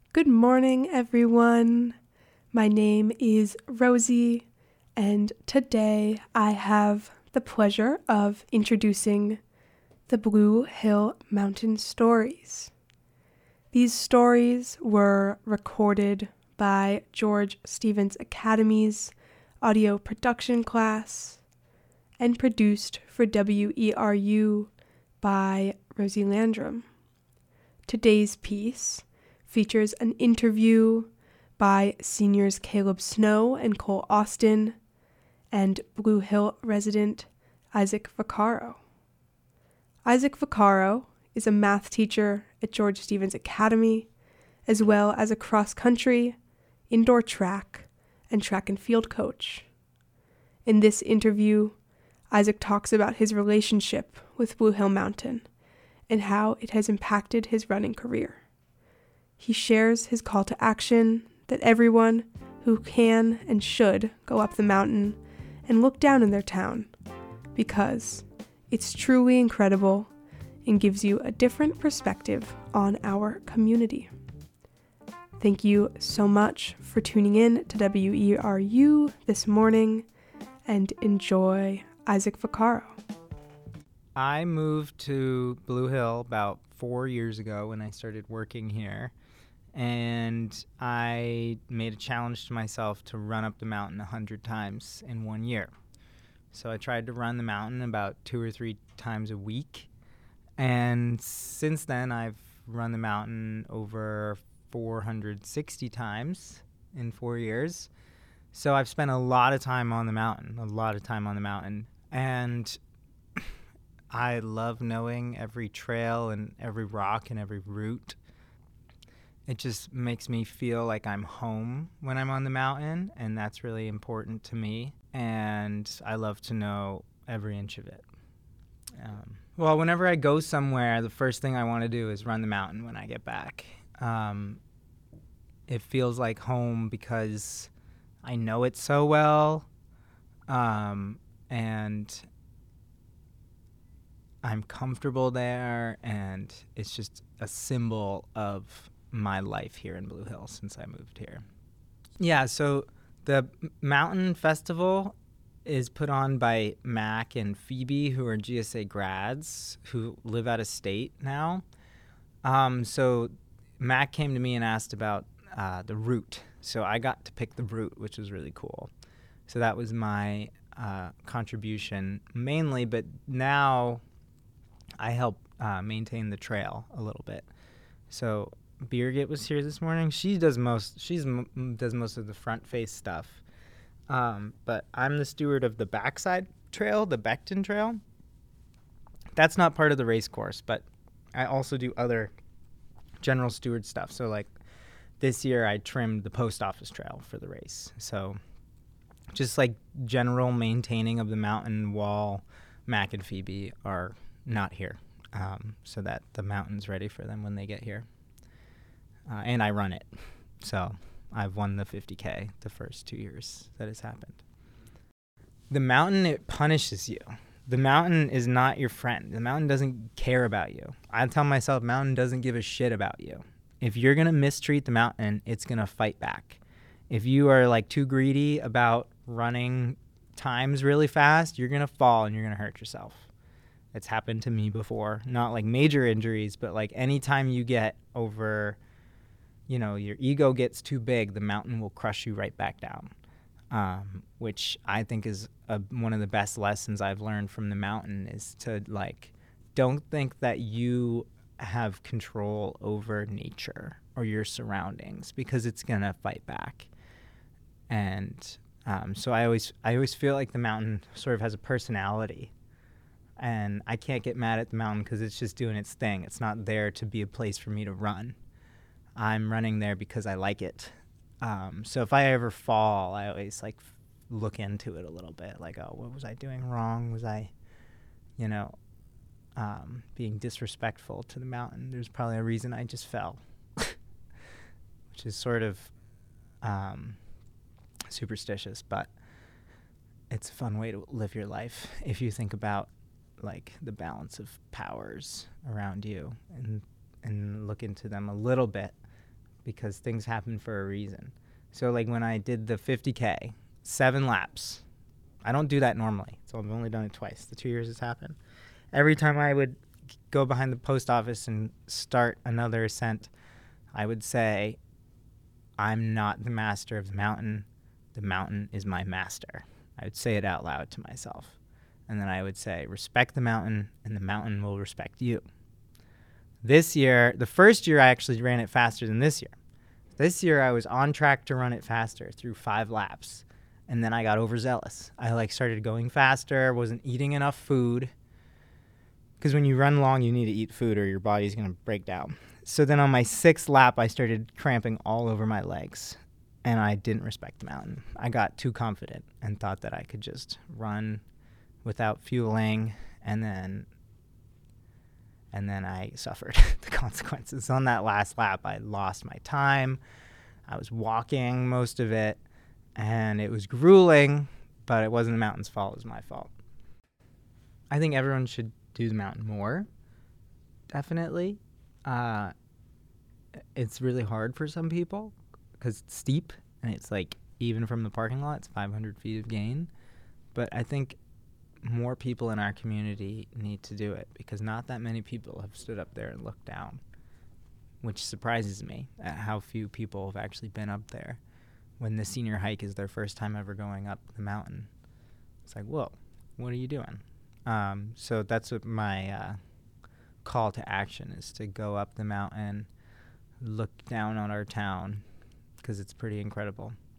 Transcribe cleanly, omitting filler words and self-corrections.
Good morning, everyone. My name is Rosie, and today I have the pleasure of introducing the Blue Hill Mountain Stories. These stories were recorded by George Stevens Academy's audio production class and produced for WERU by Rosie Landrum. Today's piece features an interview by seniors Caleb Snow and Cole Austin and Blue Hill resident Isaac Vaccaro. Isaac Vaccaro is a math teacher at George Stevens Academy, as well as a cross-country, indoor track, and track and field coach. In this interview, Isaac talks about his relationship with Blue Hill Mountain and how it has impacted his running career. He shares his call to action that everyone who can and should go up the mountain and look down in their town, because it's truly incredible and gives you a different perspective on our community. Thank you so much for tuning in to WERU this morning, and enjoy Isaac Vaccaro. I moved to Blue Hill about 4 years ago when I started working here, and I made a challenge to myself to run up the mountain 100 times in 1 year. So I tried to run the mountain about 2 or 3 times a week, and since then I've run the mountain over 460 times in 4 years. So I've spent a lot of time on the mountain, and I love knowing every trail and every rock and every route. It just makes me feel like I'm home when I'm on the mountain, and that's really important to me, and I love to know every inch of it. Whenever I go somewhere, the first thing I want to do is run the mountain when I get back. It feels like home because I know it so well, and I'm comfortable there, and it's just a symbol of my life here in Blue Hill since I moved here. Yeah, so the Mountain Festival is put on by Mac and Phoebe, who are GSA grads who live out of state now. So Mac came to me and asked about the route. So I got to pick the route, which was really cool. So that was my contribution mainly, but now I help maintain the trail a little bit. So Birgit was here this morning. She does most of the front face stuff. But I'm the steward of the backside trail, the Becton Trail. That's not part of the race course, but I also do other general steward stuff. So like this year I trimmed the post office trail for the race. So just like general maintaining of the mountain while Mac and Phoebe are not here, so that the mountain's ready for them when they get here. And I run it. So I've won the 50K the first 2 years that has happened. The mountain, it punishes you. The mountain is not your friend. The mountain doesn't care about you. I tell myself, mountain doesn't give a shit about you. If you're going to mistreat the mountain, it's going to fight back. If you are like too greedy about running times really fast, you're going to fall and you're going to hurt yourself. It's happened to me before. Not like major injuries, but like anytime you get over, your ego gets too big, the mountain will crush you right back down, which I think is one of the best lessons I've learned from the mountain is to don't think that you have control over nature or your surroundings, because it's going to fight back. And so I always feel like the mountain sort of has a personality, and I can't get mad at the mountain because it's just doing its thing. It's not there to be a place for me to run. I'm running there because I like it. So if I ever fall, I always look into it a little bit. What was I doing wrong? Was I, being disrespectful to the mountain? There's probably a reason I just fell, which is sort of superstitious, but it's a fun way to live your life if you think about the balance of powers around you and look into them a little bit, because things happen for a reason. So like when I did the 50K, 7 laps, I don't do that normally. So I've only done it twice, the 2 years it's happened. Every time I would go behind the post office and start another ascent, I would say, I'm not the master of the mountain is my master. I would say it out loud to myself. And then I would say, respect the mountain, and the mountain will respect you. This year, the first year I actually ran it faster than this year. This year I was on track to run it faster through 5 laps. And then I got overzealous. I started going faster, wasn't eating enough food. Because when you run long, you need to eat food or your body's going to break down. So then on my 6th lap, I started cramping all over my legs. And I didn't respect the mountain. I got too confident and thought that I could just run without fueling, and then I suffered the consequences. On that last lap, I lost my time. I was walking most of it, and it was grueling, but it wasn't the mountain's fault. It was my fault. I think everyone should do the mountain more, definitely. It's really hard for some people because it's steep, and it's even from the parking lot, it's 500 feet of gain. But I think more people in our community need to do it because not that many people have stood up there and looked down, which surprises me at how few people have actually been up there when the senior hike is their first time ever going up the mountain. It's like, whoa, what are you doing? So that's what my call to action is, to go up the mountain, look down on our town, because it's pretty incredible.